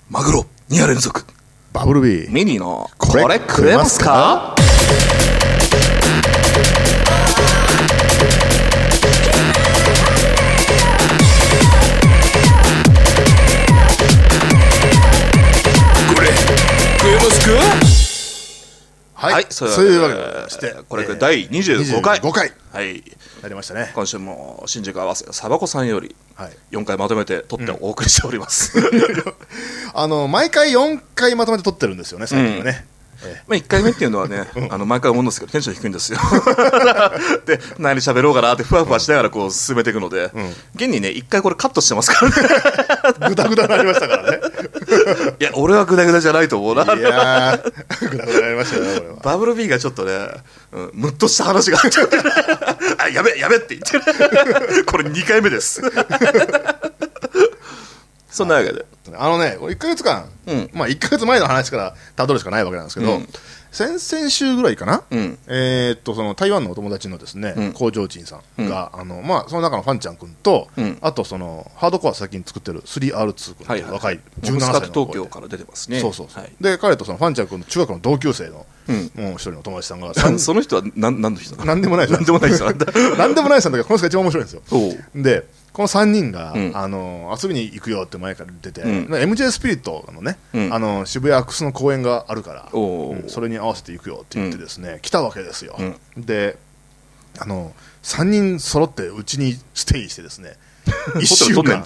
マグロ2夜連続バブルビーミニのこれ食えますか？これ食えますか？ はい、 そういうわけでしてこれ第25回 25回はいなりましたね。 今週も新宿合わせサバコさんよりはい 4回まとめて撮ってお送りしております、 毎回4回まとめて撮ってるんですよね、最近はね。 まあ1回目っていうのはね、毎回思うんですけどテンション低いんですよで何喋ろうかなってふわふわしながらこう進めていくので、現にね1回これカットしてますからねグダグダになりましたからねいや俺はグダグダじゃないと思うな。 いやーグダグダになりましたよね、これは。 バブル B がちょっとね、ムッとした話があってあやべって言ってるこれ2回目ですそんなわけで 1ヶ月間、まあ1ヶ月前の話からたどるしかないわけなんですけど、先々週ぐらいかな、その台湾のお友達のですね、工場人さんが、まあ、その中のファンちゃん君と、あとそのハードコア先に作ってる 3R2 君という若い17歳の子で、 東京から出てますね。 そう、で彼とそのファンちゃん君の中学の同級生の、もう一人の友達さんがその人は何の人なの？ 何でもない人なんでもない人なんだ何でもない人なんだけど、この人が一番面白いんですよ。でこの3人が、遊びに行くよって前から言ってて、MJ スピリットのね、渋谷アクスの公演があるから、それに合わせて行くよって言ってですね、来たわけですよ。で3人揃ってうちにステイしてですね1週間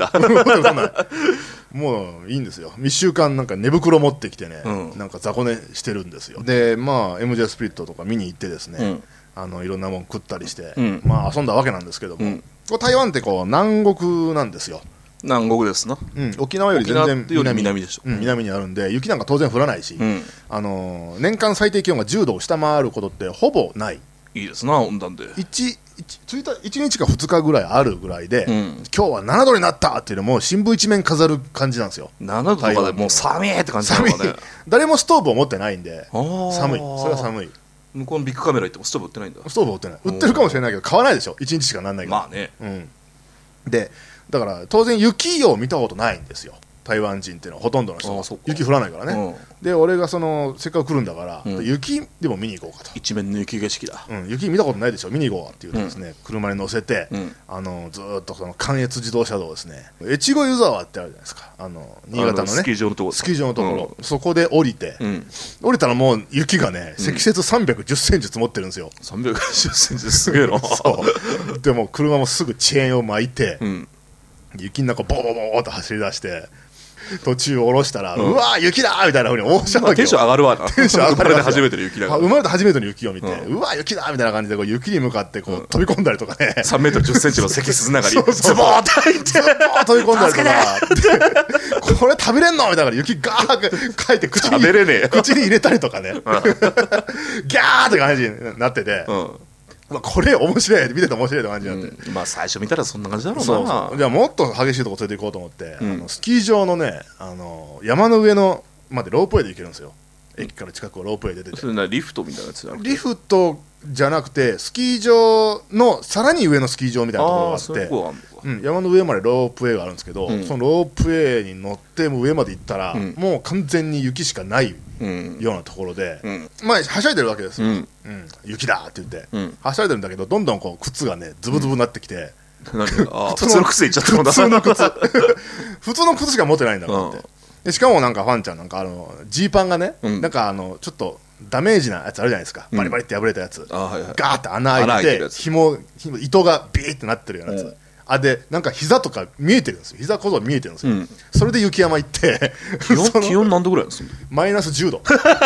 もういいんですよ。1週間なんか寝袋持ってきてね、なんか雑魚寝してるんですよ。でまあ MJ スピリットとか見に行ってですね、いろんなもん食ったりして、まあ遊んだわけなんですけども、台湾ってこう南国なんですよ。 南国ですな、 沖縄より全然南でしょ、 南にあるんで雪なんか当然降らないし、年間最低気温が10度を下回ることってほぼない。 いいですな温暖で 1 日か2日ぐらいあるぐらいで、今日は7度になったっていうのも新聞一面飾る感じなんですよ。 7度とかでもう寒いって感じなのかね。 誰もストーブを持ってないんで寒い。それは寒い。 向こうのビッグカメラ行ってもストーブ売ってないんだ。 ストーブ売ってない。売ってるかもしれないけど買わないでしょ。1日しかなんないけど。 まあね、 でだから当然雪を見たことないんですよ、台湾人っていうのは。ほとんどの人は雪降らないからね。で俺がせっかく来るんだから、雪でも見に行こうかと。 一面の雪景色だ、 雪見たことないでしょ、見に行こうって言うとですね、車に乗せて、ずーっとその関越自動車道ですね、越後湯沢ってあるじゃないですか、新潟のねスキー場のところ、 スキー場のところ、そこで降りて、降りたらもう雪がね積雪310センチ積もってるんですよ。 310センチすげえなそうでも車もすぐ遅延を巻いて、雪の中ボーボーボーっと走り出して途中降ろしたら、うわー雪だーみたいな風に思っちゃうわけよ。 テンション上がるわな。 テンション上がる。 生まれて初めての雪だから。 生まれて初めての雪を見て、うわー雪だーみたいな感じでこう雪に向かってこう飛び込んだりとかね。 3メートル10センチの積雪の中にズボーって入って飛び込んだりとか、これ食べれんのみたいな雪ガーかいて口に入れたりとかね、ギャーって感じになってて。これ面白い、見てて面白いって感じになって、 まあ最初見たらそんな感じだろうな。 そうじゃあもっと激しいとこ連れて行こうと思って、スキー場のね、山の上のまでロープウェイで行けるんですよ。駅から近くをロープウェイで出て、 それなリフトみたいなやつだ。 リフトじゃなくてスキー場のさらに上のスキー場みたいなところがあって、山の上までロープウェイがあるんですけど、そのロープウェイに乗って上まで行ったら、もう完全に雪しかないようなところで、まあはしゃいでるわけですよ。雪だって言って、はしゃいでるんだけど、どんどんこう靴がねズブズブになってきて、 普通の靴いっちゃったもんだ。 普通の靴しか持ってないんだからって。でしかもなんかファンちゃんなんかジーパンがね、なんかちょっとダメージなやつあるじゃないですか、バリバリって破れたやつ、ガーって穴開いて糸がビーってなってるようなやつ、でなんか膝とか見えてるんですよ。膝こそ見えてるんですよ。それで雪山行って気温何度ぐらいですか？ マイナス10度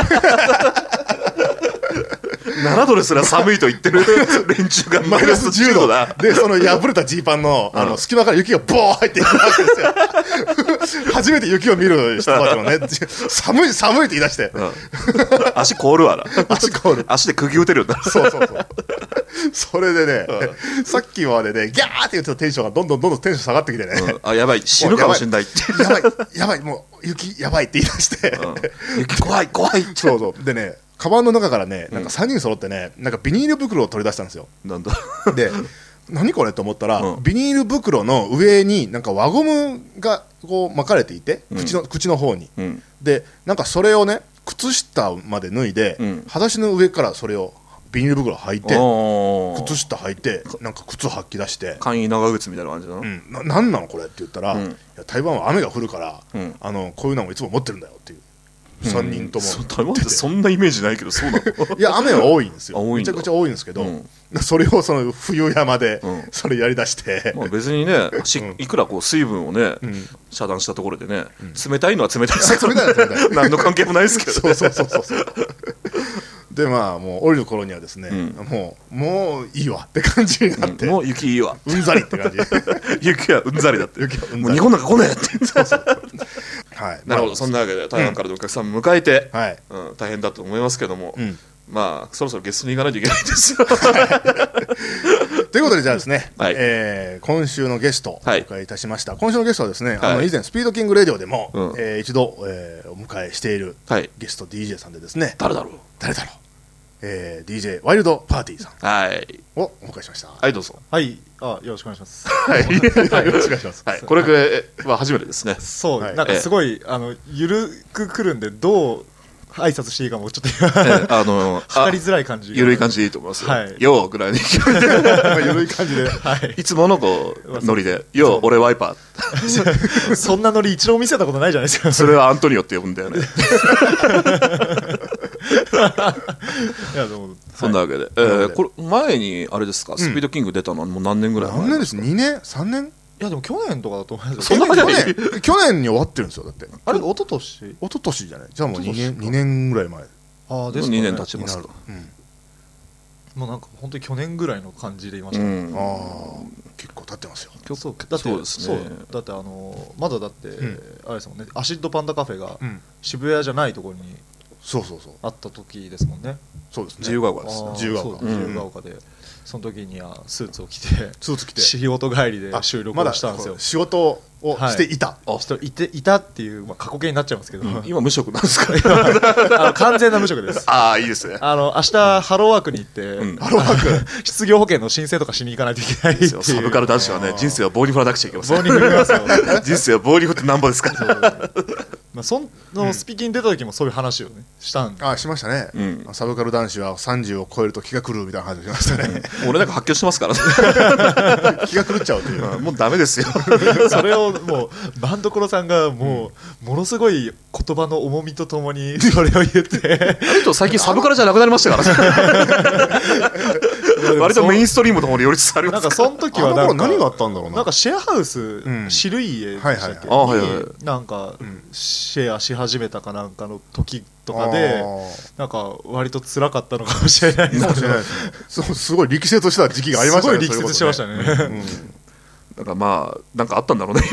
7度ですら寒いと言ってる連中がマイナス10度だ。でその破れたジーパンの隙間から雪がボー入っていくわけですよ初めて雪を見る人たちもね寒いって言い出して、 足凍るわな。足で釘打てるんだ。 そうそれでね、さっきまでねギャーって言ってたテンションがどんどんテンション下がってきてね、 やばい死ぬかもしれないやばいもう雪やばいって言い出して、 雪怖いそうでね、カバンの中からねなんか3人揃ってね、なんかビニール袋を取り出したんですよ。 なんだで何これと思ったら、 うんビニール袋の上になんか輪ゴムがこう巻かれていて、口の方に、 うんでなんかそれをね靴下まで脱いで、裸足の上からそれをビニール袋履いて靴下履いてなんか靴履き出して、 簡易長靴みたいな感じだな、 なんなのこれって言ったら、いや台湾は雨が降るから、こういうのもいつも持ってるんだよっていう3人とも、 台湾ってそんなイメージないけどそうなのいや雨は多いんですよ多いんだめちゃくちゃ多いんですけど、それをその冬山でそれやりだして、 まあ、別にねいくらこう水分をね、遮断したところでね、冷たいのは冷たいですけど何の関係もないですけどねそうでまあもう降りる頃にはですね、もういいわって感じになって、 もう雪いいわうんざりって感じ雪はうんざりだってもう日本なんか来ねえってはい、なるほど、そんなわけで台湾からのお客さんを迎えて、大変だと思いますけども、まあそろそろゲストに行かないといけないですよということでじゃあですね、今週のゲストをお迎えいたしました。今週のゲストはですね、以前スピードキングレディオでも、一度、お迎えしているゲスト DJ さんでですね、 誰だろう、 DJ ワイルドパーティーさんをお迎えしました。 はい、どうぞ。 はい、よろしくお願いします。 はい、よろしくお願いします。 これくらいは初めてですね。 そう、なんかすごいゆるく来るんでどう挨拶していいかもちょっと測りづらい感じ、 ゆるい感じでいいと思いますよ。ようぐらいにゆるい感じで、 いつものこうノリでよう俺ワイパーそんなノリ一度も見せたことないじゃないですか。 それはアントニオって呼ぶんだよね。 いやでもそんなわけで、これ前にあれですか、スピードキング出たのはもう何年ぐらい前？ 何年です？2年3年？ いやでも去年とかだと思いますよ。そんな去年に終わってるんですよ。だってあれ一昨年じゃない。じゃあもう2年ぐらい前。 ああですかね。 2年経ちますか。 もうなんか本当に去年ぐらいの感じでいましたね。 ああ結構経ってますよ。 そうですね。だってまだだってあれですもんね、アシッドパンダカフェが渋谷じゃないところにあった時ですもんね。 そうですね。 自由が丘です。 自由が丘で。その時にはスーツを着て仕事帰りで収録をしたんですよ。 仕事をしていたっていう過去形になっちゃいますけど、 今無職なんですか？ 完全な無職です。 ああいいですね。 明日ハローワークに行って失業保険の申請とかしに行かないといけないっていう。 サブカル男子はね、人生は棒に振らなくちゃいけません。人生は棒に振ってなんぼですから。 そのスピキン出た時もそういう話をねしたんしましたね。サブカル男子は30を超えると気が狂うみたいな話をしましたね。 俺なんか発狂してますからね。 気が狂っちゃうという。 もうダメですよ。 それをもうバンドコロさんがものすごい言葉の重みとともにそれを言って最近サブカルじゃなくなりましたから割とメインストリームの方に寄りつつありますから。 なんかその時は何があったんだろうな。 なんかシェアハウス汁家でしたっけになんかシェアし始めたかなんかの時とかでなんか割と辛かったのかもしれないですけど、 すごい力説した時期がありましたね。 すごい力説してましたね。 だからまあなんかあったんだろうね。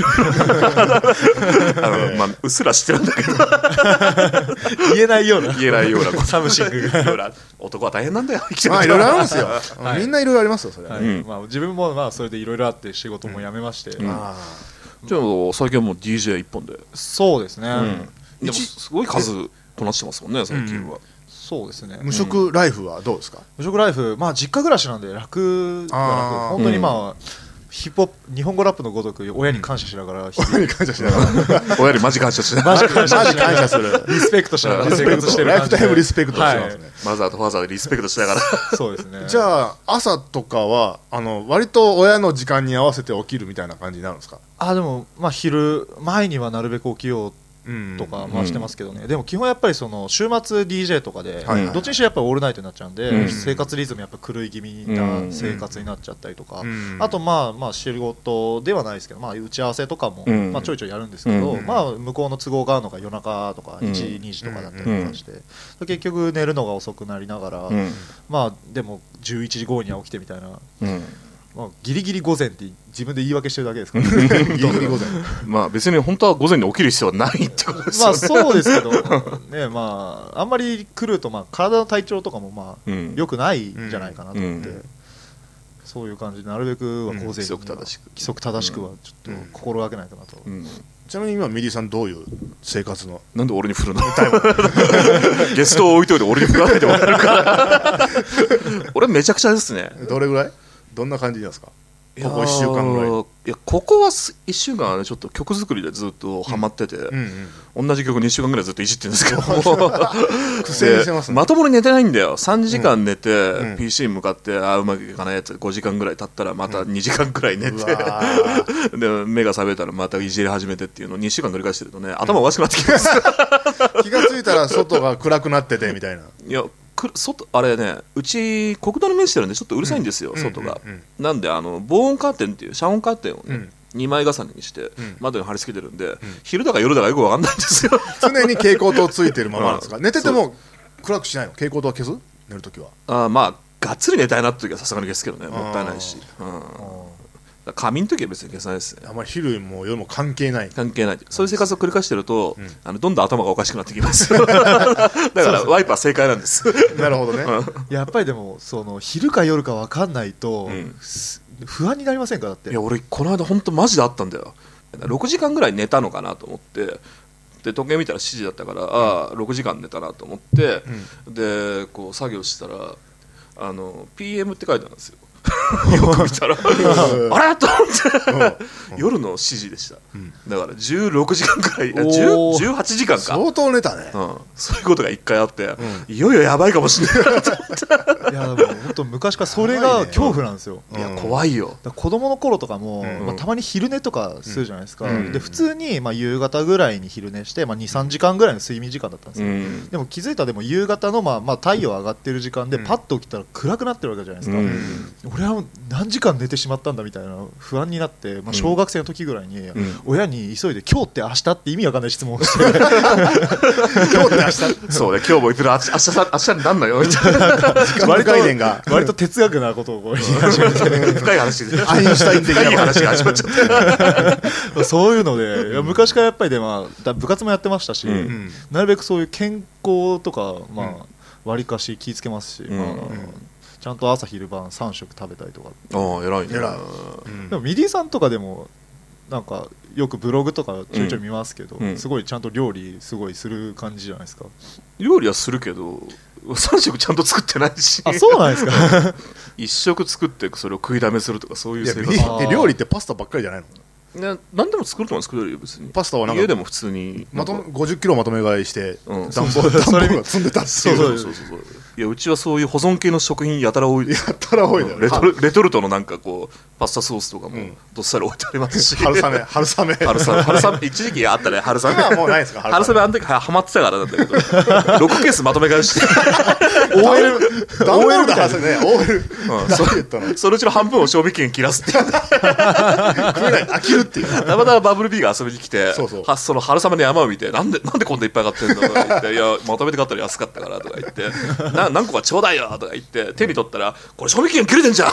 まあうっすら知ってるんだけど言えないようなサムシングが男は大変なんだよ。 まあいろいろあるんですよ。みんないろいろありますよそれ。 まあ自分もまあそれでいろいろあって仕事も辞めまして。じゃあ最近はもう DJ 一本で。 そうですね。 でもすごい数こなしてますもんね最近は。 そうですね。 無職ライフはどうですか？ 無職ライフ、まあ実家暮らしなんで楽本当にまあヒップホップ日本語ラップのごとく親に感謝しながら親にマジ感謝しながらマジ感謝するリスペクトしながら生活してるライフタイムリスペクトしてますね。 マザーとファーザーでリスペクトしながらそうですね。 じゃあ朝とかは割と親の時間に合わせて起きるみたいな感じになるんですか？ でもまあ昼前にはなるべく起きようとか回してますけどね。でも基本やっぱりその週末 DJ とかでどっちにしろやっぱオールナイトになっちゃうんで生活リズムやっぱ狂い気味な生活になっちゃったりとか、あとまあ仕事ではないですけどまあ打ち合わせとかもまあちょいちょいやるんですけど、まあ向こうの都合があるのが夜中とか1時2時とかだったりとかして結局寝るのが遅くなりながらまあでも11時頃には起きてみたいな。まあ、ギリギリ午前って自分で言い訳してるだけですからギリギリ午前まあ別に本当は午前に起きる必要はないってことですよね。 まあそうですけどね、まああんまり来るとまあ体の体調とかもまあ良くないんじゃないかなと思って、そういう感じでなるべくは午前に規則正しくはちょっと心がけないかなと。 ちなみに今ミリーさんどういう生活のなんで俺に振るのゲストを置いといて俺に振らないでもらえるから俺めちゃくちゃですね。 どれぐらいどんな感じなんですか？ ここ1週間ぐらい。 いやここは1週間はねちょっと曲作りでずっとハマってて、同じ曲2週間ぐらいずっといじってるんですけど苦戦してますね。 まともに寝てないんだよ。3時間寝て、PC に向かってうまくいかないやつ5時間ぐらい経ったらまた2時間ぐらい寝て、で目が覚めたらまたいじり始めてっていうのを2週間繰り返してるとね頭おかしくなってきます気がついたら外が暗くなっててみたいな。 いや外あれね、うち国道に面してるんでちょっとうるさいんですよ、外が。なんで防音カーテンっていう遮音カーテンをね、2枚重ねにして窓に貼り付けてるんで、昼だか夜だかよく分かんないんですよ常に蛍光灯ついてるままなんですか？寝てても暗くしないの？蛍光灯は消す？寝るときは。 まあがっつり寝たいなって時はさすがに消すけどね、もったいないし。仮眠の時は別に消さないですね。 あんまり昼も夜も関係ない。 関係ない。そういう生活を繰り返してると、どんどん頭がおかしくなってきますだからワイパー正解なんですなるほどねやっぱりでもその昼か夜か分かんないと、不安になりませんか？だって。 いや俺この間本当マジであったんだよ。6時間ぐらい寝たのかなと思って、で時計見たら7時だったから、6時間寝たなと思って、でこう作業したらPM って書いてあるんですよよく見たらあれと思って夜の7時でした。だから16時間くらい、18時間か。 相当寝たね。 そういうことが1回あって、いよいよやばいかもしれないなと思っていやでも本当昔からそれが恐怖なんですよ。 いや怖いよ。 子供の頃とかも、たまに昼寝とかするじゃないですか。で普通に夕方ぐらいに昼寝して、2,3時間ぐらいの睡眠時間だったんですよ。でも気づいたらでも夕方の太陽上がってる時間でパッと起きたら暗くなってるわけじゃないですか。俺は何時間寝てしまったんだみたいな不安になって、小学生の時ぐらいに親に急いで今日って明日って意味わかんない質問をして今日って明日そうね、今日もいつら明日になんのよみたいな時間の概念が割と哲学なことを言い始めて深い話でアインシュタイン的な話が始まっちゃってそういうので昔からやっぱり部活もやってましたし、なるべくそういう健康とかわりかし気ぃつけますし、ちゃんと朝昼晩3食食べたりとか。 偉いね。 でもミディさんとかでもなんかよくブログとかちょいちょい見ますけど、すごいちゃんと料理すごいする感じじゃないですか。 料理はするけど3食ちゃんと作ってないし。 あ、そうなんですか 1食作ってそれを食いだめするとかそういう生活。 料理ってパスタばっかりじゃないの？ 何でも作るとも作れるよ別に。 パスタはなんか家でも普通に 50キロまとめ買いして段ボールが積んでたっていう。 そういやうちはそういう保存系の食品やたら多いです。 やたら多いだよ。 レトルトのなんかこうパスタソースとかもどっさり置いてありますし、 春雨一時期あったね。春雨今はもうないですか？ 春雨あの時ハマってたからなんだけど6ケースまとめ買いして OL だはずね。 OL そのうちの半分を賞味期限切らすっていう食えない飽きるっていう。 たまたまバブルビーが遊びに来て、その春雨の山を見てなんでこんないっぱい買ってんのとか言って、いやまとめて買ったら安かったからとか言って何個かちょうだいよとか言って手に取ったらこれ賞味期限切れてんじゃん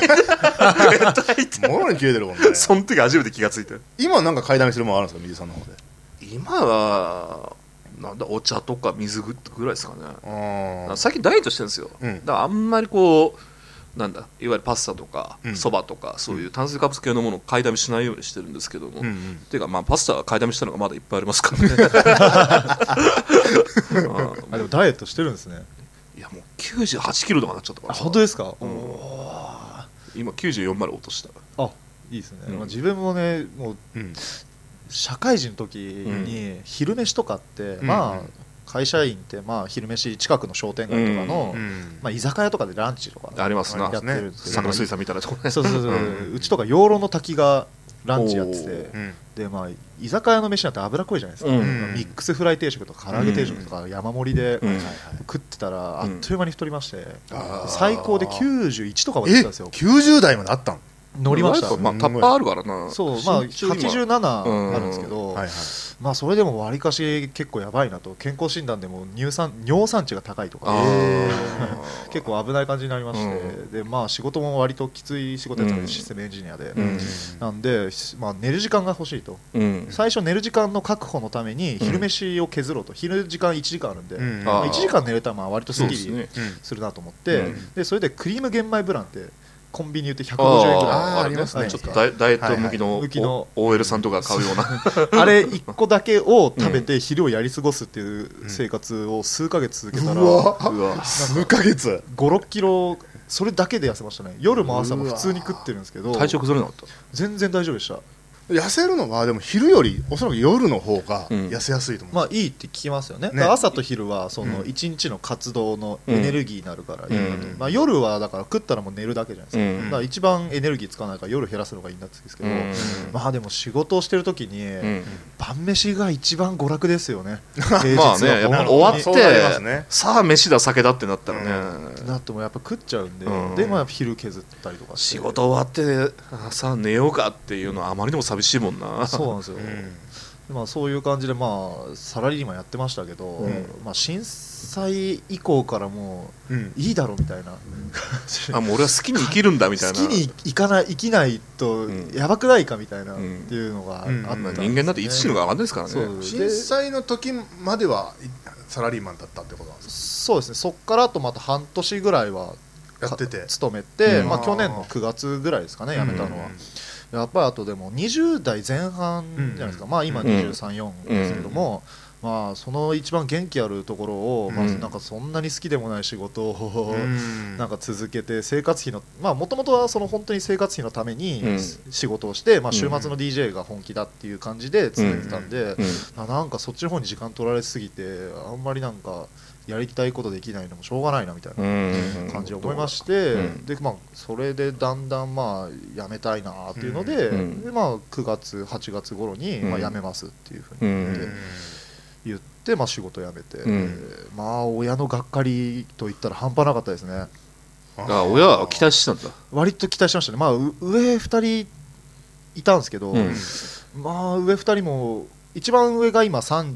もろに切れてるもんね。 その時初めて気がついて。 今なんか買いだめするものあるんですか、水さんの方で？ 今はなんだお茶とか水ぐらいですかね。最近ダイエットしてるんですよ、だからあんまりこうなんだいわゆるパスタとかそばとかそういう炭水化物系のものを買いだめしないようにしてるんですけども、っていうかパスタは買いだめしたのがまだいっぱいありますからねでもダイエットしてるんですね。 いやもう98キロとかなっちゃったから。 本当ですか？ 今94まで落とした。 あ、いいですね。自分もねもう社会人の時に昼飯とかって会社員って昼飯近くの商店街とかの居酒屋とかでランチとかありますな。 やってるんですけど、 坂水産みたいなとこね。 そううちとか養老の滝がランチやってて、で居酒屋の飯なんて脂っこいじゃないですか。ミックスフライ定食とか唐揚げ定食とか山盛りで食ってたらあっという間に太りまして、最高で91とかまでいったんですよ。 90代まであったの？ 乗りました。 タッパーあるからな。 そう87あるんですけど、それでもわりかし結構やばいなと。健康診断でも尿酸値が高いとか結構危ない感じになりまして、で仕事も割ときつい仕事やったのでシステムエンジニアで、なんで寝る時間が欲しいと。最初寝る時間の確保のために昼飯を削ろうと。昼時間1時間あるんで1時間寝れたら割とすっきりするなと思って、でそれでクリーム玄米ブランってコンビニ売って150円ぐらいありますね。 ちょっとダイエット向きの OL さんとか買うようなあれ1個だけを食べて昼をやり過ごすっていう生活を数ヶ月続けたら数ヶ月 5、6キロそれだけで痩せましたね。夜も朝も普通に食ってるんですけど体調崩れなかった？ 全然大丈夫でした。 痩せるのはでも昼よりおそらく夜の方が痩せやすいと思う、 まあいいって聞きますよね。朝と昼はその1日の活動のエネルギーになるからいいなと、まあ、夜はだから食ったらもう寝るだけじゃないですか、だから一番エネルギー使わないから夜減らすのがいいんですけど、まあでも仕事をしてる時に晩飯が一番娯楽ですよね。 まあね、やっぱ終わってさあ飯だ酒だってなったらね、 なってもやっぱ食っちゃうんで、でまあ昼削ったりとかして仕事終わってさあ寝ようかっていうのはあまりにも寂しいもんな。 そうなんですよ、まあ、そういう感じで、まあ、サラリーマンやってましたけど、まあ、震災以降からもういいだろみたいな、 あ、もう俺は好きに生きるんだみたいな、 好きに生きないとやばくないかみたいな、っていうのがあったんですね。 人間だっていつ死ぬか分かんないですからね。 震災の時まではサラリーマンだったってことなんですか？ そうですね。そっからあとまた半年ぐらいはやってて勤めて、まあ、去年の9月ぐらいですかね、辞めたのは。やっぱりあとでも20代前半じゃないですか、まあ今23、4ですけども、まあその一番元気あるところを、まあなんかそんなに好きでもない仕事をなんか続けて、生活費のまあもともとはその本当に生活費のために仕事をして、まあ週末の DJ が本気だっていう感じで続いてたんで、なんかそっちの方に時間取られすぎてあんまりなんかやりたいことできないのもしょうがないなみたいな感じを思いまして、でまあそれでだんだんまあやめたいなっていうので、でまあ9月8月頃にまあ辞めますっていうふうに言って、まあ仕事辞めて、まあ親のがっかりと言ったら半端なかったですね。 あ、親は期待してたんだ。 割と期待しましたね。まあ上2人いたんですけど、まあ上2人も一番上が今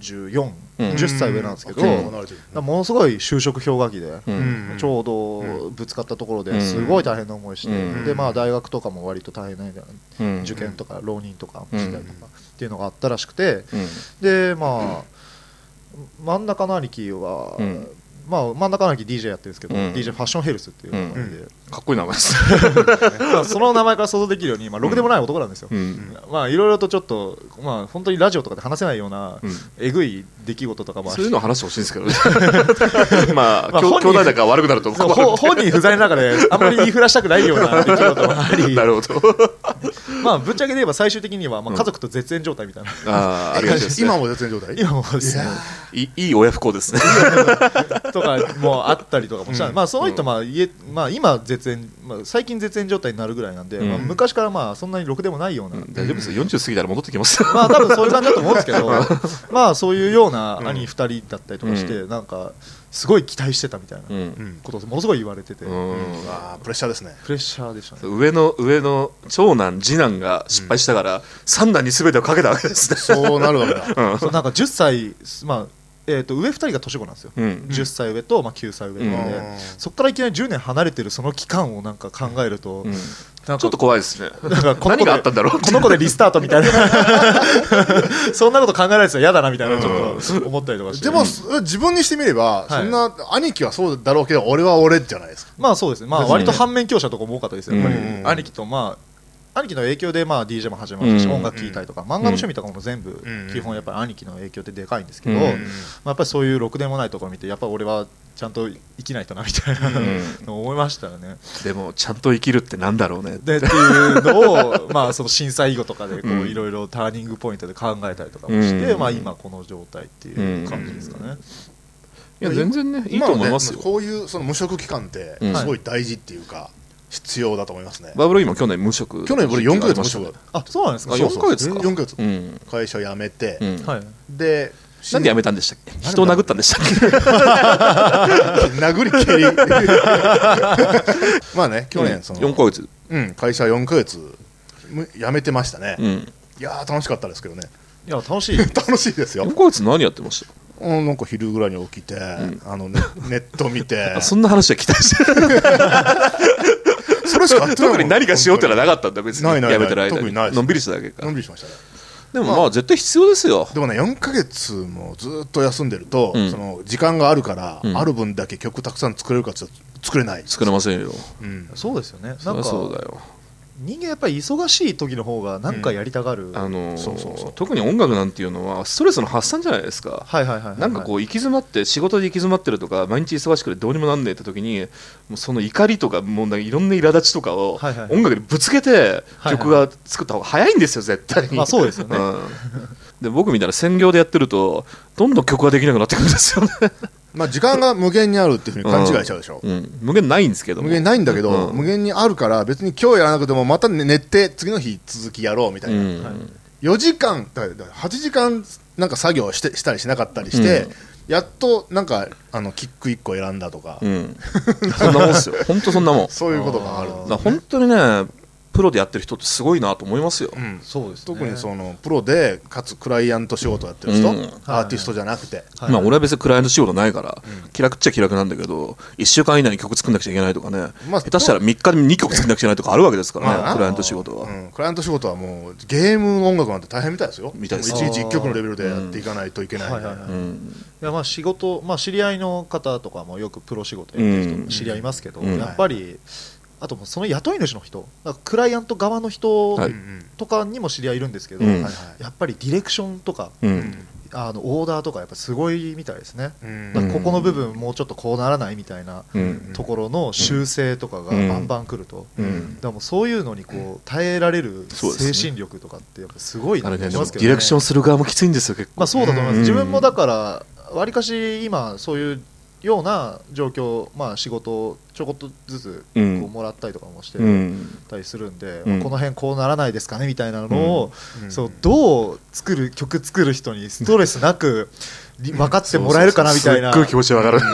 34、10歳上なんですけど、ものすごい就職氷河期で、ちょうどぶつかったところですごい大変な思いして、でまあ大学とかも割と大変な受験とか浪人とかしたりとかっていうのがあったらしくて、でまあ真ん中の兄貴は、まあ真ん中の兄貴 DJ やってるんですけど、DJ ファッションヘルスっていう名前で、 かっこいい名前ですその名前から想像できるように、まあ、ろくでもない男なんですよ。まあいろいろとちょっと、まあ、本当にラジオとかで話せないようなえぐい出来事とかもあるし、 そういうのを話してほしいんですけどねまあ兄弟だから悪くなると本人不在の中であんまり言いふらしたくないような出来事もありなるほどまあぶっちゃけで言えば最終的にはまあ家族と絶縁状態みたいな、 ありがたいですね。 今も絶縁状態？ 今もですね。 いい親不孝ですねとかもあったりとかもした、まあその人まあ今絶縁、まあ最近絶縁状態になるぐらいなんで、まあ昔からまあそんなにろくでもないような、 大丈夫ですよ。40過ぎたら戻ってきますまあ多分そういう感じだと思うんですけどまあそういうような兄2人だったりとかして、なんかすごい期待してたみたいなことをものすごい言われてて、 プレッシャーですね。 プレッシャーでしたね。 上の長男次男が失敗したから三男に全てをかけたわけですね。 そうなるわけだ。 なんか10歳、まあ上2人が年子なんですよ、10歳上と、まあ、9歳上なので、そこからいきなり10年離れてるその期間をなんか考えると、 なんかちょっと怖いですね。 なんか何があったんだろう、 この子でリスタートみたいなそんなこと考えられてたら嫌だなみたいなちょっと思ったりとかして。 でも自分にしてみれば、そんな兄貴はそうだろうけど俺は俺じゃないですか。 まあそうですね、まあ割と反面教師とかも多かったですよ、やっぱり兄貴とまあ兄貴の影響でまあ DJ も始めましたし、音楽聴いたりとか漫画の趣味とかも全部基本やっぱり兄貴の影響ってでかいんですけど、まあやっぱりそういうろくでもないところを見て、やっぱり俺はちゃんと生きないとなみたいなのを思いましたよね。 でもちゃんと生きるってなんだろうねっていうのをまあその震災後とかでこういろいろターニングポイントで考えたりとかもして、まあ今この状態っていう感じですかね。 いや全然ねいいと思いますよ。 こういうその無職期間ってすごい大事っていうか必要だと思いますね。 バブル今去年無職。 去年俺4ヶ月無職だった。 あ、そうなんですか。 4ヶ月か。 4ヶ月。会社辞めて、 でなんで辞めたんでしたっけ？人を殴ったんでしたっけ？ 殴り蹴り。まあね、去年その 4ヶ月。 会社4ヶ月辞めてましたね。いや楽しかったですけどね。 いや楽しい楽しいですよ。 4ヶ月何やってました？ なんか昼ぐらいに起きて、ネット見て。 そんな話は期待してる。 それしかやってない。 特に何かしようってのはなかったんだ別に。 ないやめてる間にのんびりしただけか。 のんびりしましたね。 でもまあ絶対必要ですよ。 でもね4ヶ月もずっと休んでると、その時間があるから、ある分だけ曲たくさん作れるかって作れない。 作れませんよ。 そうですよね。 なんかそうだよ。 人間やっぱり忙しい時の方が何かやりたがる、 特に音楽なんていうのはストレスの発散じゃないですか。なんかこう行き詰まって仕事で行き詰まってるとか毎日忙しくてどうにもなんねえって時にもうその怒りとかもういろんな苛立ちとかを音楽にぶつけて曲が作った方が早いんですよ絶対に。 そうですよね、 で僕みたいな専業でやってるとどんどん曲ができなくなってくるんですよね。 時間が無限にあるっていうふうに勘違いしちゃうでしょ、 無限ないんですけど無限ないんだけど、無限にあるから別に今日やらなくてもまた寝て次の日続きやろうみたいな、4時間8時間なんか作業したりしなかったりして、やっとなんかキック1個選んだとか、 そんなもんですよ本当そんなもん。 そういうことがある。 本当にねプロでやってる人ってすごいなと思いますよ。 そうですね、 特にそのプロでかつクライアント仕事やってる人、アーティストじゃなくて、 俺は別にクライアント仕事ないから、気楽っちゃ気楽なんだけど1週間以内に曲作んなくちゃいけないとかね、下手したら3日に2曲作んなくちゃいけないとかあるわけですからね、クライアント仕事は。 クライアント仕事はもうゲームの音楽なんて大変みたいですよ。1日1曲のレベルでやっていかないといけない。 仕事、知り合いの方とかもよくプロ仕事やってる人も知り合いますけど、やっぱりあとその雇い主の人、クライアント側の人とかにも知り合いいるんですけど、やっぱりディレクションとか、オーダーとかやっぱすごいみたいですね。ここの部分もうちょっとこうならないみたいなところの修正とかがバンバンくると、だからそういうのにこう耐えられる精神力とかってやっぱすごいなと思いますけどね。 ディレクションする側もきついんですよ結構。 そうだと思います。自分もだからわりかし今そういうような状況、仕事をちょこっとずつこうもらったりとかもしてたりするんで、この辺こうならないですかねみたいなのを、どう曲作る人にストレスなく分かってもらえるかなみたいな。 すっごい気持ちわかる。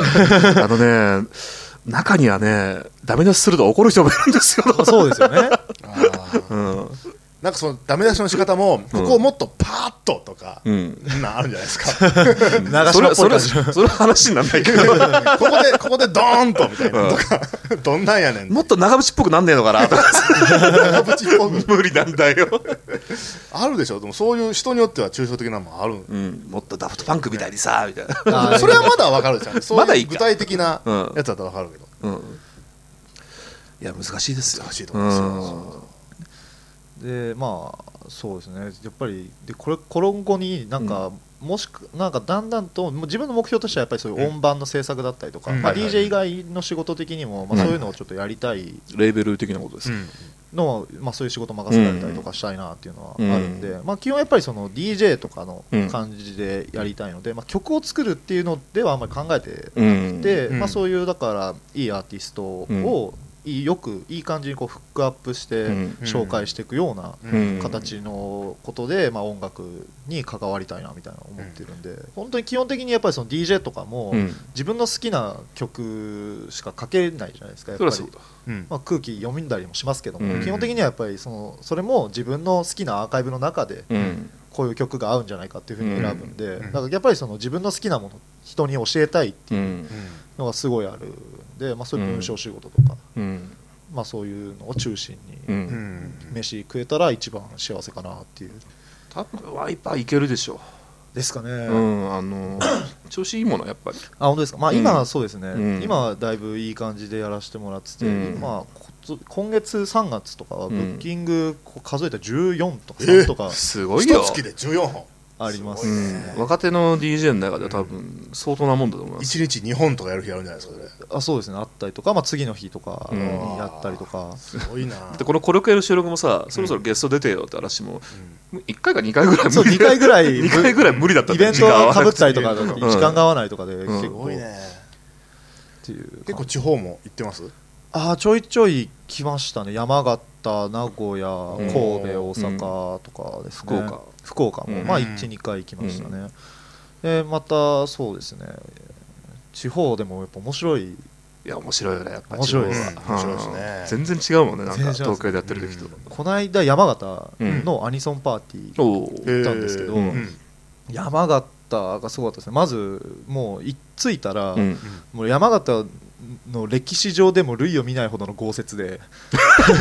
中にはねダメ出しすると怒る人もいるんですよ。 そうですよね。 なんかそのダメ出しの仕方もここをもっとパーッととかあるんじゃないですか。 それは話にならないけどここでドーンとみたいなとかどんなんやねん。 もっと長渕っぽくなんねえのかなとか。 長渕っぽく無理なんだよ。 あるでしょ。でもそういう人によっては抽象的なのもある。 もっとダフトパンクみたいにさみたいな。 それはまだわかるじゃん。そういう具体的なやつだったらわかるけど。 いや難しいですよ。 難しいと思いますよ。 でそうですね、やっぱりで今後になんか、なんかだんだんと自分の目標としてはやっぱりそういう音盤の制作だったりとか、DJ 以外の仕事的にも、そういうのをちょっとやりたい、 レーベル的なことですの、そういう仕事を任せられたりとかしたいなっていうのはあるんで、基本やっぱりその DJ とかの感じでやりたいので、曲を作るっていうのではあんまり考えてなくて、そういうだからいいアーティストをいい感じにこうフックアップして紹介していくような形のことで、音楽に関わりたいなみたいな思ってるんで、本当に基本的にやっぱりその DJ とかも自分の好きな曲しか書けないじゃないですか。やっぱり空気読みだりもしますけども、基本的にはやっぱりそれも自分の好きなアーカイブの中でこういう曲が合うんじゃないかっていうふうに選ぶんで、だからやっぱりその自分の好きなもの人に教えたいっていうのがすごいあるんで、そういう文章仕事とか、そういうのを中心に飯食えたら一番幸せかなっていう。 多分ワイパーいけるでしょですかね。 調子いいものやっぱり。 本当ですか。今はそうですね、今はだいぶいい感じでやらせてもらってて、今月3月とかはブッキング数えたら14とか3とか、 すごいよ。 1月で14本あります。 若手の DJ の中では多分相当なもんだと思います。 1日2本とかやる日あるんじゃないですかそれ。 そうですね、あったりとか、次の日とかやったりとか。 すごいな。 でこのコロクエの収録もさ、そろそろゲスト出てよって話も1回か2回ぐらい 2回ぐらい 2回ぐらい無理だった。 イベントがかぶったりとか時間が合わないとかで結構結構地方も行ってます？ ちょいちょい来ましたね。山形、名古屋、神戸、大阪とかですね。福岡も1、2回行きましたね。でまたそうですね、地方でもやっぱ面白い。 いや面白いよね、やっぱ面白いです。 面白いですね。 全然違うもんね、なんか東京でやってる時と。 この間山形のアニソンパーティー行ったんですけど、山形がすごかったですね。まずもう着いたら、もう山形の歴史上でも類を見ないほどの豪雪で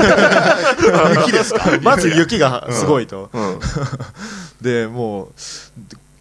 雪ですか？ まず雪がすごいと、でもう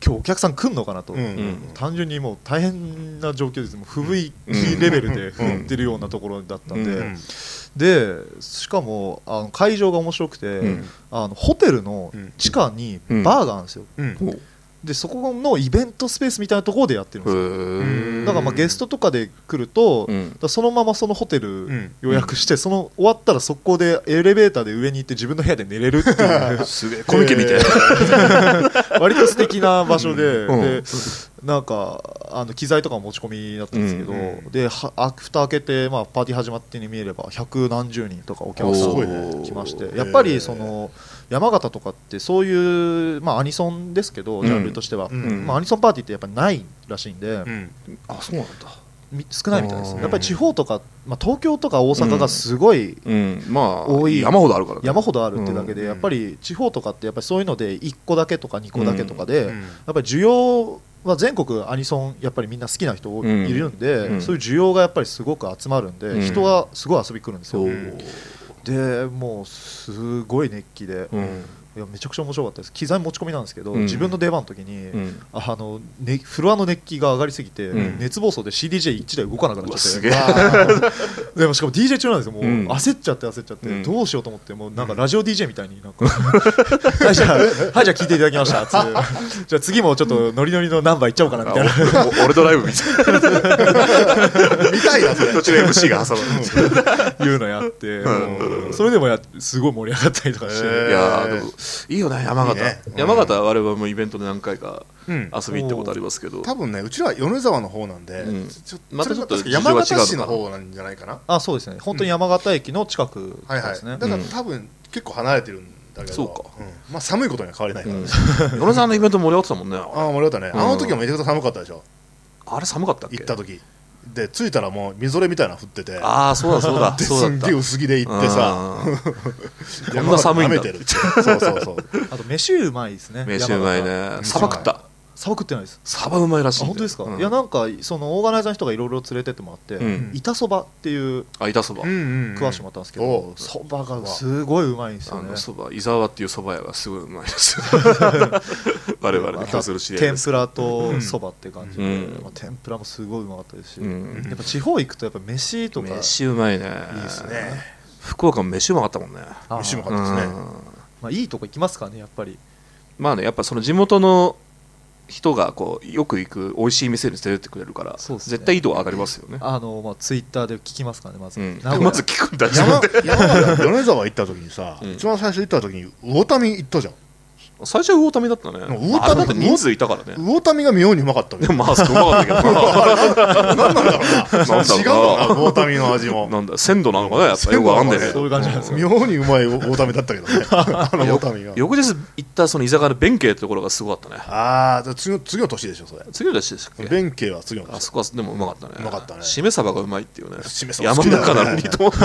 今日お客さん来んのかなと、単純にもう大変な状況です。もう不意レベルで振ってるようなところだったんで、でしかも会場が面白くて、ホテルの地下にバーがあるんですよ。でそこのイベントスペースみたいなところでやってるんですよ。だからまあゲストとかで来ると、そのままそのホテル予約して、その終わったら速攻でエレベーターで上に行って自分の部屋で寝れるっていうすげえコミケみたいな割と素敵な場所で、でなんか機材とかも持ち込みだったんですけど、で蓋開けて、まあ、パーティー始まってに見えれば百何十人とかお客さんが来まして、やっぱりその山形とかってそういう、まあ、アニソンですけど、ジャンルとしては、まあ、アニソンパーティーってやっぱりないらしいんで、 あ、そうなんだ、 少ないみたいです。やっぱり地方とか、まあ、東京とか大阪がすごい多い、 山ほどあるからね。 山ほどあるってだけで、やっぱり地方とかってやっぱりそういうので1個だけとか2個だけとかで、やっぱり需要は全国アニソンやっぱりみんな好きな人いるんで、そういう需要がやっぱりすごく集まるんで、人はすごい遊び来るんですよ。でもうすごい熱気で、いやめちゃくちゃ面白かったです。機材持ち込みなんですけど、自分の出番の時に、フロアの熱気が上がりすぎて、熱暴走で CDJ1 台動かなくなっちゃって、 すげえでもしかも DJ 中なんですよ。もう焦っちゃってどうしようと思って、もうなんかラジオ DJ みたいになんかはいじゃあ聞いていただきましたつってじゃあ次もちょっとノリノリのナンバーいっちゃおうかなみたいな俺ドライブみたいな見たいな、それ途中で MC が挟まるいうのやって、それでもすごい盛り上がったりとかして、 いやでもいいよね、山形。山形は我々もイベントで何回か遊び行ったことありますけど、 多分ね、うちらは米沢の方なんで、 またちょっと山形市の方なんじゃないかな。 あ、そうですね、本当に山形駅の近くですね。 だから多分結構離れてるんだけど、そうか、まあ寒いことには変わりないから。 米沢のイベント盛り上がってたもんね。 ああ、盛り上がったね。あの時はめちゃくちゃ寒かったでしょ。 あれ寒かったっけ？ 行った時で、着いたらもうみぞれみたいなの降ってて、 ああそうだそうだすんげえ薄着で行ってさ、 こんな寒いんだ。 そうそうそう。 あと飯うまいですね。 飯うまいね。サバ食った。 サバ食ってないです。 サバうまいらしい。 本当ですか？いやなんかそのオーガナイザーの人がいろいろ連れてってもらって、板そばっていう板そば食わしてもらったんですけど、そばがすごいうまいんですよね。 そば伊沢っていうそば屋がすごいうまいですよ。我々の共通の知り合いです。 天ぷらとそばって感じで、天ぷらもすごいうまかったですし、やっぱ地方行くとやっぱ飯とか飯うまいね。 いいですね。 福岡も飯うまかったもんね。 飯うまかったですね。 まあいいとこ行きますからね、やっぱり。 まあね、やっぱその地元の人がこうよく行く美味しい店に連れてってくれるから、絶対いいとこ上がりますよね。 まあツイッターで聞きますからね、まず。 まず聞くんだ。 山形米沢行った時にさ、一番最初行った時に魚民行ったじゃん。 最初は魚民だったね。魚民って人数いたからね。 魚民が妙にうまかったけど。 まあそううまかったけど。 なんなんだろうな。違うな、魚民の味も。 なんだ、鮮度なのかな、やっぱよくわかんない。 そういう感じなんですよ。 妙にうまい魚民だったけどね。魚民が。 翌日行ったその居酒屋の弁慶ってところがすごかったね。 ああ、次の年でしょそれ。 次の年でしたっけ？ 弁慶は次の年。 あそこはでもうまかったね。 うまかったね。 しめ鯖がうまいっていうね。 山の中なのにと思った。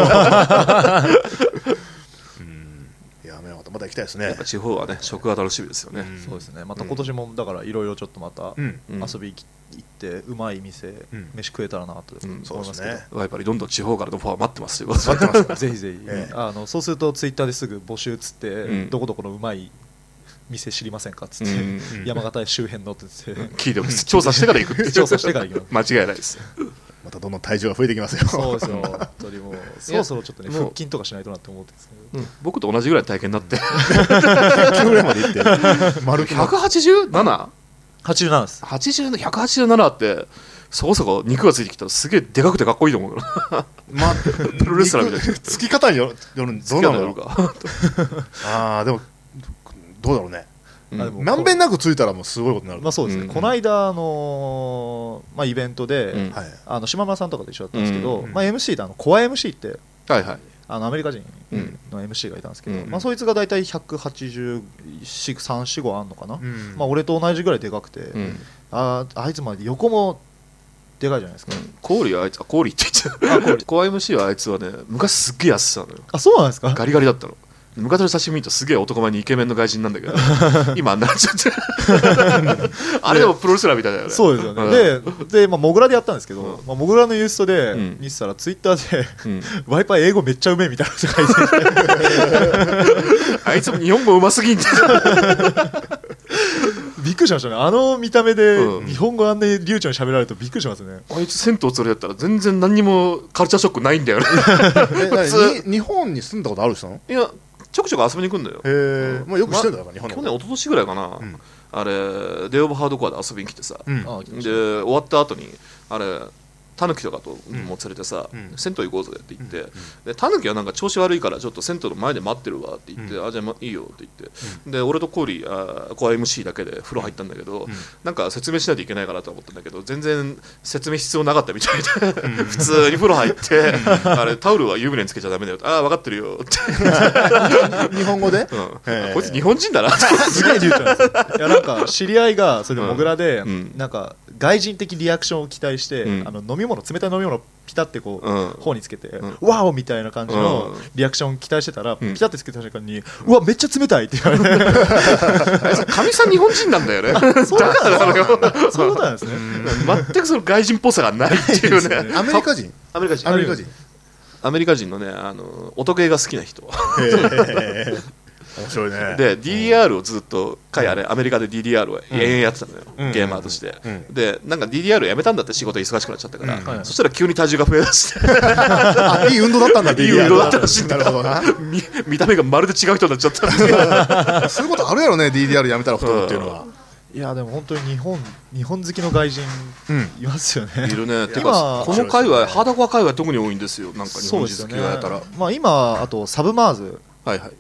また行きたいですね。 やっぱ地方はね、食が楽しみですよね。 そうですね。また今年もだからいろいろちょっとまた遊び行ってうまい店飯食えたらなと思いますけど、 やっぱりどんどん地方からのファン待ってますよ。 待ってます。 ぜひぜひ。そうするとツイッターですぐ募集つってどこどこのうまい店知りませんかっつって山形周辺のって聞いてます。調査してから行く。 調査してから行く。 間違いないです。 またどんどん体重が増えてきますよ。 そうですよ。本当にもうそろそろちょっとね腹筋とかしないとなって思ってですね。 僕と同じぐらい体験になって。 100キロぐらいまでいって。 187？ 87です。 187ってそこそこ肉がついてきたらすげえでかくてかっこいいと思うから。まあプロレスラーみたいな。 つき方によるどうなのか。ああでもどうだろうね。まんべんなくついたらもうすごいことになる。 まあそうですね。この間イベントで島村さんとかと一緒だったんですけど、MC でコア MC ってアメリカ人の MC がいたんですけど、そいつが大体183、184、5あんのかな。まあ俺と同じぐらいでかくて、あいつまで横もでかいじゃないですか。 コーリーはあいつコーリーって言っちゃう。コア MC はあいつはね昔すっげえ痩せてたのよ。 あ、そうなんですか。 ガリガリだったの。昔の写真見るとすげえ男前にイケメンの外人なんだけど今あんなっちゃってあれでもプロレスラーみたいだよね。 そうですよね。でモグラでやったんですけど、モグラのユーストで見てたらツイッターでワイパー英語めっちゃうめえみたいな人がいてあいつも日本語うますぎんびっくりしましたね。あの見た目で日本語あんなに流暢に喋られるとびっくりしますね。 あいつ銭湯連れだったら全然何にもカルチャーショックないんだよね。 日本に住んだことある人なの？ いや、ちょくちょく遊びに行くんだよ。 へえ、まあよくしてんだから日本で。 去年一昨年ぐらいかな。あれデイオブハードコアで遊びに来てさ、で終わった後にあれタヌキとかとも連れてさ、銭湯行こうぜって言って、でタヌキはなんか調子悪いからちょっと銭湯の前で待ってるわって言って、あじゃあいいよって言って、で俺とコーリーコア MC だけで風呂入ったんだけど、なんか説明しないといけないかなと思ったんだけど全然説明必要なかったみたいで普通に風呂入ってあれタオルは湯船につけちゃダメだよって、ああ分かってるよって日本語で、 こいつ日本人だなすげえ流暢なんですよ。いやなんか知り合いがそれでモグラでなんか外人的リアクションを期待して、冷たい飲み物ピタってこう、頬につけて、ワオみたいな感じのリアクションを期待してたら、ピタってつけた瞬間に、うわめっちゃ冷たいって言われてかみさん日本人なんだよね。 そうなんですね。 全くその外人っぽさがないっていうね。 アメリカ人アメリカ人のね音ゲーが好きな人。 面白いね。 で DDR をずっとあれアメリカで DDR を延々やってたのよ、ゲーマーとして、でなんか DDR やめたんだって仕事忙しくなっちゃったから、そしたら急に体重が増えだしていい運動だったんだ。 いい運動だったらしいんだ。 なるほどな。 見た目がまるで違う人になっちゃったってそういうことあるやろね、 DDR やめたら太るっていうのは。 いやでも本当に日本好きの外人いますよね。 いるね。てかこの界隈ハードコア界隈特に多いんですよ。なんか日本人好きがやったら、 まあ今あとサブマーズ、 はいはい、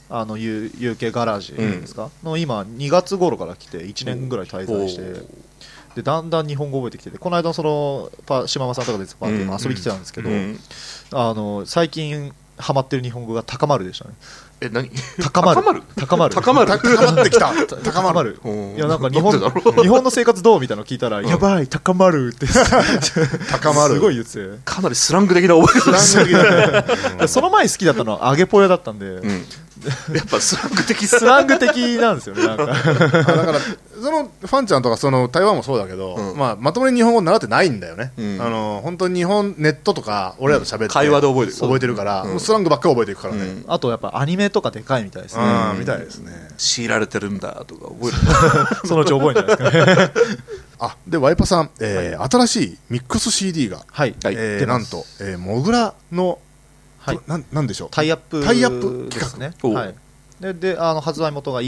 UK ガラージですか、の今2月頃から来て1年ぐらい滞在して、でだんだん日本語覚えてきてて、この間その島間さんとかでパーティーも遊びに来てたんですけど、最近ハマってる日本語が高まるでしたね。 何？ 高まる高まってきた。 高まる。いやなんか日本の生活どうみたいなの聞いたら、やばい高まるって高まるすごい言ってて、 かなりスラング的な覚え方。 その前好きだったのは揚げぽやだったんで、 やっぱスラング的なんですよね。なんかだからそのファンちゃんとかその台湾もそうだけど、まともに日本語習ってないんだよね。本当にネットとか俺らと喋って会話で覚えてるから、スラングばっかり覚えていくからね。 あとやっぱアニメとかでかいみたいですね。 みたいですね。 強いられてるんだとか覚える。 そのうち覚えるんじゃないですかね。 でワイパさん、新しいミックス CD が、なんとモグラのなんでしょう、 タイアップ企画ね。で発売元が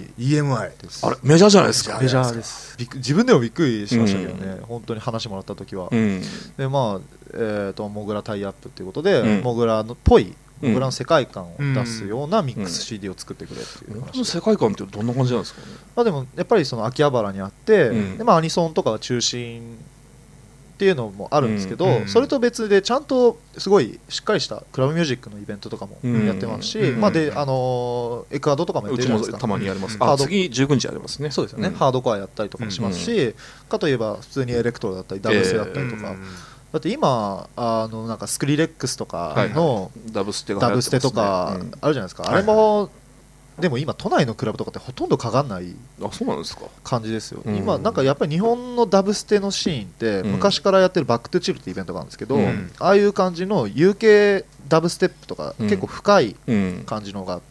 EMI です。 あれメジャーじゃないですか。 メジャーです。自分でもびっくりしましたけどね、本当に話もらった時は。でモグラタイアップということで、モグラのっぽいモグラの世界観を出すようなミックス CD を作ってくれっていう話。 世界観ってどんな感じなんですかね。 でもやっぱりその秋葉原にあって、アニソンとかが中心っていうのもあるんですけど、それと別でちゃんとすごいしっかりしたクラブミュージックのイベントとかもやってますし、でエクアドとかもやってるじゃないですか。 うちもたまにやります。次19日やりますね。 そうですよね。ハードコアやったりとかしますし、かといえば普通にエレクトロだったりダブスだったりとか、だって今なんかスクリレックスとかのダブステとかあるじゃないですか。あれもでも今都内のクラブとかってほとんどかかんない感じですよ。今なんかやっぱり日本のダブステのシーンって昔からやってるバックトゥチルってイベントがあるんですけど、ああいう感じの UK ダブステップとか結構深い感じのがあって、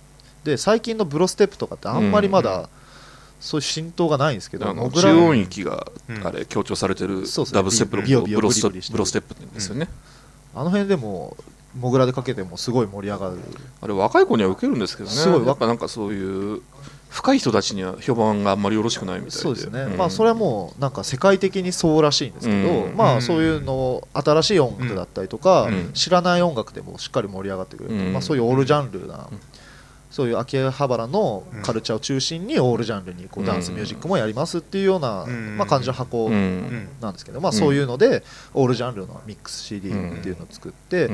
最近のブロステップとかってあんまりまだそういう浸透がないんですけど、 中音域があれ強調されてるダブステップのブロステップですよね。 あの辺でもモグラでかけてもすごい盛り上がる。 あれ若い子にはウケるんですけどね。すごいやっぱなんかそういう深い人たちには評判があんまりよろしくないみたいで。 そうですね。それはもうなんか世界的にそうらしいんですけど、そういうの新しい音楽だったりとか、知らない音楽でもしっかり盛り上がってくれる。そういうオールジャンルな。そういう秋葉原のカルチャーを中心にオールジャンルにダンスミュージックもやりますっていうような感じの箱なんですけど、そういうのでオールジャンルのミックス CD っていうのを作って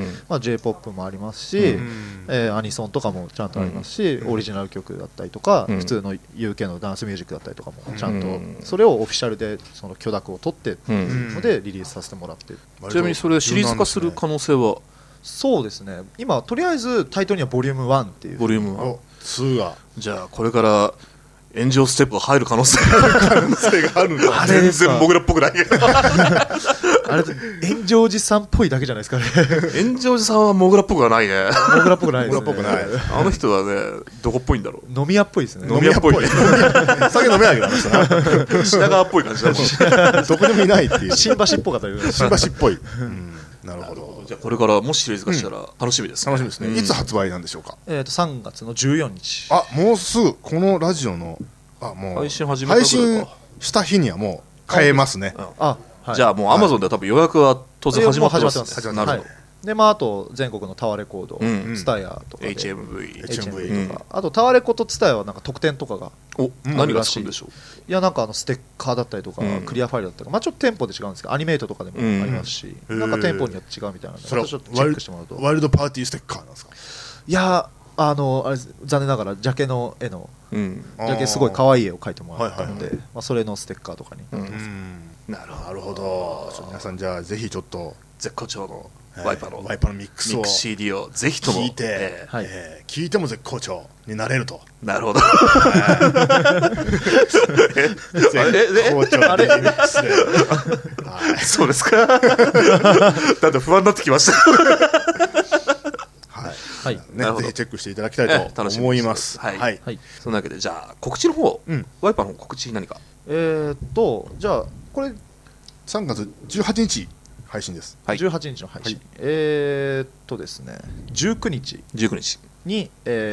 、J-POP もありますし、アニソンとかもちゃんとありますし、オリジナル曲だったりとか普通の UK のダンスミュージックだったりとかもちゃんとそれをオフィシャルでその許諾を取ってのでリリースさせてもらって。 ちなみにそれシリーズ化する可能性は？ そうですね。今とりあえずタイトルにはボリューム1っていう。 ボリューム1。 2がじゃあこれから炎上ステップが入る可能性があるのか。全然モグラっぽくないあれ炎上寺さんっぽいだけじゃないですかね。 炎上寺さんはモグラっぽくはないね。 モグラっぽくないですね。 あの人はねどこっぽいんだろう。 飲み屋っぽいですね。 飲み屋っぽい。 酒飲めないけど品川っぽい感じだもん。 どこでもいないっていう。 新橋っぽかったよね。 新橋っぽい。なるほど。 じゃあこれからもしシリーズ化したら楽しみですね。 楽しみですね。いつ発売なんでしょうか。 3月の14日。 あ、もうすぐこのラジオのもう配信始めたぐらいか。 配信した日にはもう買えますね。 じゃあもう Amazon では多分予約は当然始まってますね。 なるほど。であと全国のタワレコード、ツタヤとか HMV とか、あとタワレコとツタヤはなんか特典とかが何がつくんでしょう。 いやなんかステッカーだったりとか、クリアファイルだったりとか、ちょっと店舗で違うんですけどアニメートとかでもありますし、なんか店舗によって違うみたいなので、ちょっとチェックしてもらうと。 ワイルドパーティーステッカーなんですか。 いやあれ残念ながらジャケの絵の、ジャケすごい可愛い絵を描いてもらったので、それのステッカーとかに。 なるほど。皆さんじゃあぜひちょっと絶好調のワイパのミックスを CD をぜひとも聞いて、聞いても絶好調になれると。 なるほど。 絶好調のリミックスで。 そうですか。だって不安になってきました。 はい、ぜひチェックしていただきたいと思います。はい。 そんなわけでじゃあ告知の方、ワイパーの告知何か。 じゃあこれ 3月18日配信です。 18日の配信。ですね、19日に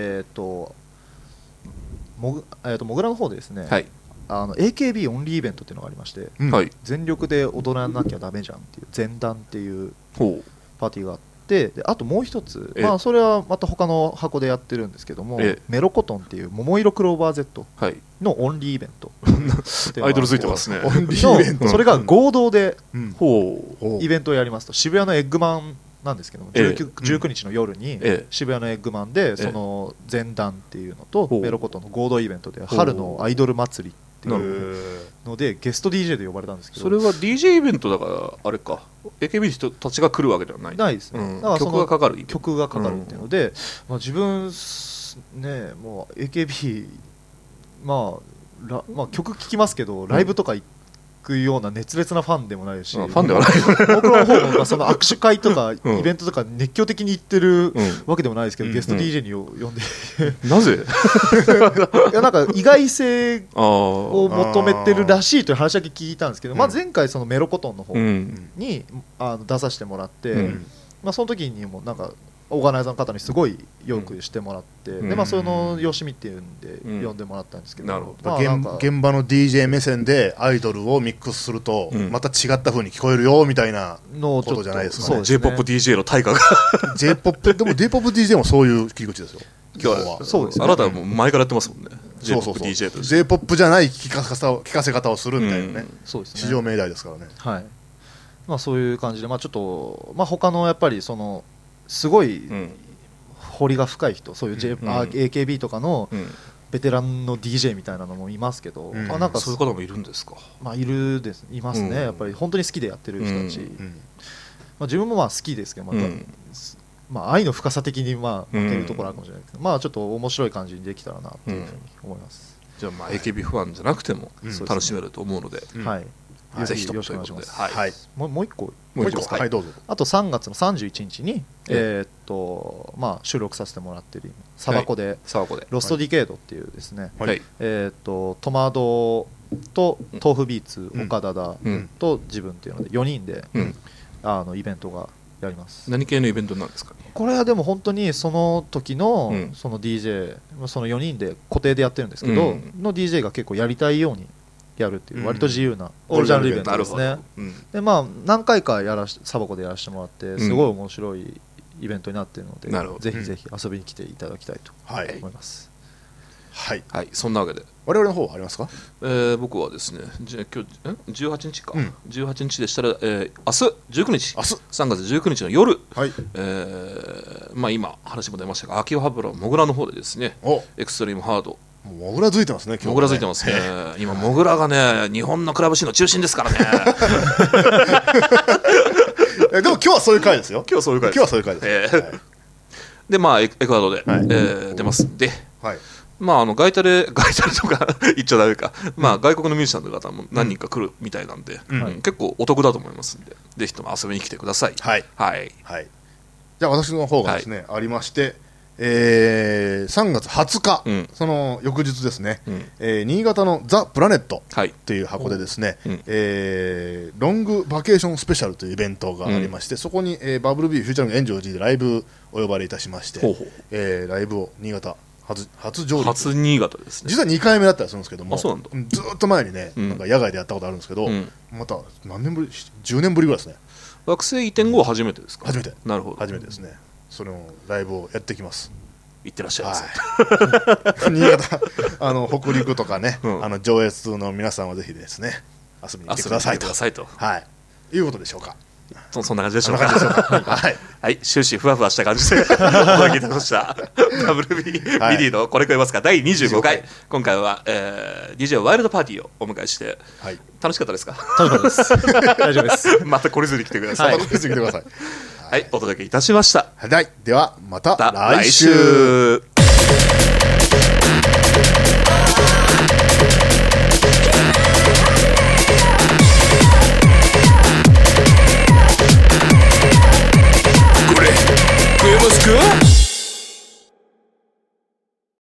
モグラの方でですね、AKB オンリーイベントっていうのがありまして、全力で踊らなきゃダメじゃんっていう前段っていうパーティーがあって。であともう一つ、それはまた他の箱でやってるんですけども、メロコトンっていう桃色クローバー Z のオンリーイベント、 アイドルついてますね。 オンリーイベント、 それが合同でイベントをやりますと、渋谷のエッグマンなんですけども、19日の夜に渋谷のエッグマンでその前段っていうのとメロコトンの合同イベントで春のアイドル祭りっていうのでゲスト DJ で呼ばれたんですけど、 それは DJ イベントだからあれか、 AKB の人たちが来るわけではない。 ないですね。 だから曲がかかるっていうので、自分ねもう AKB 曲聴きますけどライブとか行くような熱烈なファンでもないし、 ファンではない。 僕の方がその握手会とかイベントとか熱狂的に行ってるわけでもないですけど、ゲスト DJ に呼んでなぜいやなんか意外性を求めてるらしいという話だけ聞いたんですけど、前回そのメロコトンの方に出させてもらって、その時にもなんかオーガナイザーの方にすごいよくしてもらって、でそのよしみっていうんで呼んでもらったんですけど、 現場の DJ 目線でアイドルをミックスするとまた違った風に聞こえるよみたいなことじゃないですかね。 J-POP DJ の対価が J-POP でも J-POP DJ もそういう切り口ですよ。 今日はそうです、あなたはもう前からやってますもんね。 J-POP DJ として J-POP じゃない聞かせ方をするみたいなね、市場命題ですからね。 はい、そういう感じでちょっと他のやっぱりそのすごい彫りが深い人、そういう、AKB とかのベテランの DJ みたいなのもいますけど、なんかそういう方もいるんですか。 いますね。やっぱり本当に好きでやってる人たち、自分も好きですけど、愛の深さ的に負けるところあるかもしれないですけど、ちょっと面白い感じにできたらなというふうに思います。 じゃあAKB ファンじゃなくても楽しめると思うので、ぜひともということで、 もう一個、 どうぞ。 あと3月の31日に収録させてもらっているサバコでロストディケードっていうですね、トマドと豆腐ビーツ岡田だと自分っていうので4人でイベントがやります。 何系のイベントなんですか。 これはでも本当にその時のその DJ その4人で固定でやってるんですけどの DJ が結構やりたいようにやるっていう割と自由なオールジャンルイベントですね。で何回かサバコでやらせてもらってすごい面白いイベントになっているので、ぜひぜひ遊びに来ていただきたいと思います。 はい、そんなわけで我々の方はありますか。 僕はですね、今日18日か、18日でしたら、明日19日3月19日の夜、今話も出ましたが秋葉原モグラの方でですね、エクストリームハードモグラ付いてますね。 モグラ付いてますね。今モグラがね日本のクラブシーンの中心ですからね。 でも今日はそういう回ですよ。 今日はそういう回です。 でエクアドルで出ますんで、 ガイタレとか言っちゃダメか、外国のミュージシャンの方も何人か来るみたいなんで、結構お得だと思いますんで、ぜひとも遊びに来てください。はい、はいはい、 じゃあ私の方がですね、ありまして、3月20日、その翌日ですね、新潟のザ・プラネットという箱でですね、ロングバケーションスペシャルというイベントがありまして、そこに、バブルビーフューチャリングエンジョー G でライブお呼ばれいたしまして、ライブを新潟初上陸、 初新潟ですね。 実は2回目だったりするんですけども、 ずっと前にね、なんか野外でやったことあるんですけど、また何年ぶり、10年ぶりぐらいですね。 惑星移転後は初めてですか？ 初めて。 なるほど。 初めてですね。そのライブをやってきます。 行ってらっしゃいませ。 新潟、北陸とかね、上越の皆さんはぜひですね、遊びに来てくださいと。はい。いうことでしょうか。 そんな感じでしょうか。はい、終始ふわふわした感じでお届けいたしました WBD のこれ超えますか第25回、今回は、DJ ワイルドパーティーをお迎えして、楽しかったですか？ 楽しかったです大丈夫です。 また懲りずに来てください。 来てください。 はい、お届けいたしました。 はい、ではまた来週。